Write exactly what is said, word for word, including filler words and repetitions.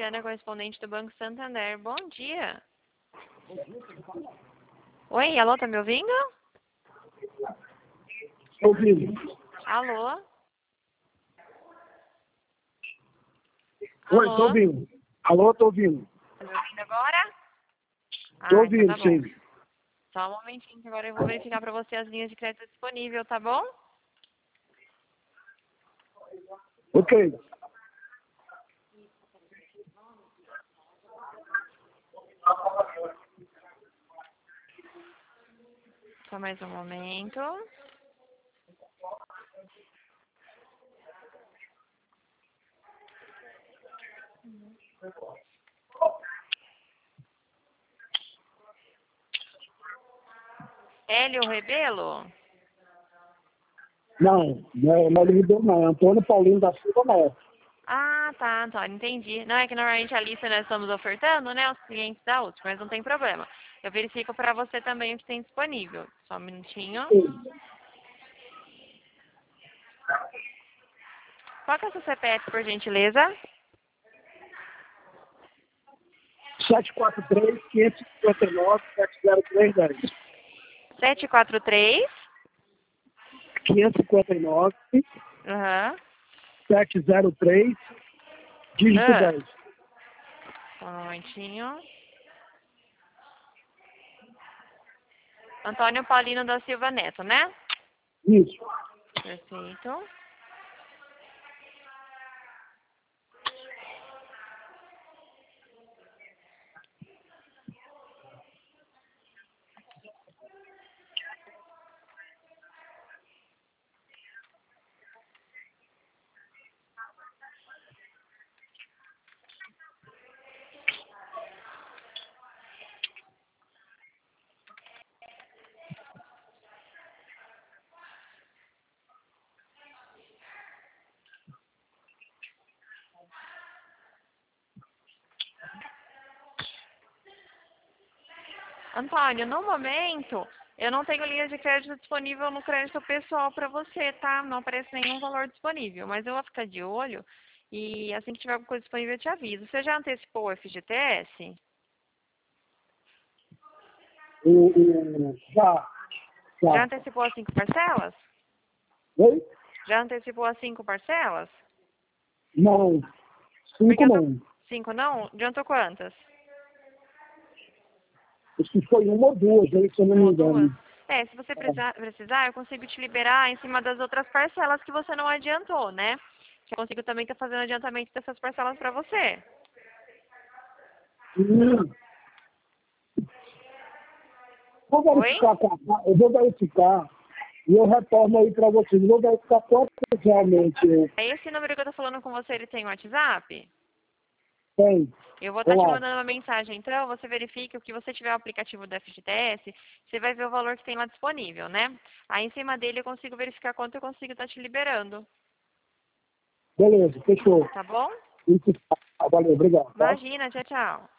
Adriana, correspondente do Banco Santander. Bom dia. Oi, alô, tá me ouvindo? Estou ouvindo. Alô? Oi, Alô? estou ouvindo. Alô, estou ouvindo. Tá me ouvindo agora? Estou Ah, ouvindo, então tá bom. sim. Só um momentinho que agora eu vou verificar para você as linhas de crédito disponíveis, tá bom? Ok. Só mais um momento. Hélio Rebelo? Não, não é Hélio Ribeiro, não. É Antônio Paulino da Silva Neto. Ah, tá, Antônio, entendi. Não, é que normalmente a lista nós estamos ofertando, né, os clientes da U T, mas não tem problema. Eu verifico para você também o que tem disponível. Só um minutinho. Sim. Qual que é o seu C P F, por gentileza? sete quatro três, cinco cinco nove, sete zero três dez. sete quatro três. quinhentos e cinquenta e nove, Aham. sete zero três, dígito Ah. dez. Só um momentinho. Antônio Paulino da Silva Neto, né? Isso. Perfeito. Antônio, no momento, eu não tenho linha de crédito disponível no crédito pessoal para você, tá? Não aparece nenhum valor disponível, mas eu vou ficar de olho e assim que tiver alguma coisa disponível eu te aviso. Você já antecipou o F G T S? O, o, já, Já já. antecipou as cinco parcelas? Oi? Já antecipou as cinco parcelas? Não. Porque Cinco eu tô... não. Cinco não? Adiantou quantas? Acho que foi uma ou duas, aí, se eu não Uma me ou duas? engano. É, se você precisar, precisar, eu consigo te liberar em cima das outras parcelas que você não adiantou, né? Eu consigo também estar fazendo adiantamento dessas parcelas para você. Hum. Vou Oi? verificar, com a- eu vou verificar e eu retorno aí para vocês. Eu vou verificar quanto realmente É esse número que eu tô falando com você, ele tem WhatsApp? tem. Eu vou estar te Olá. mandando uma mensagem, então você verifica o que você tiver o aplicativo do F G T S, você vai ver o valor que tem lá disponível, né? Aí em cima dele eu consigo verificar quanto eu consigo estar te liberando, Beleza, fechou. tá bom? Isso, tá. Valeu, obrigado. Tá? Imagina, tchau, tchau.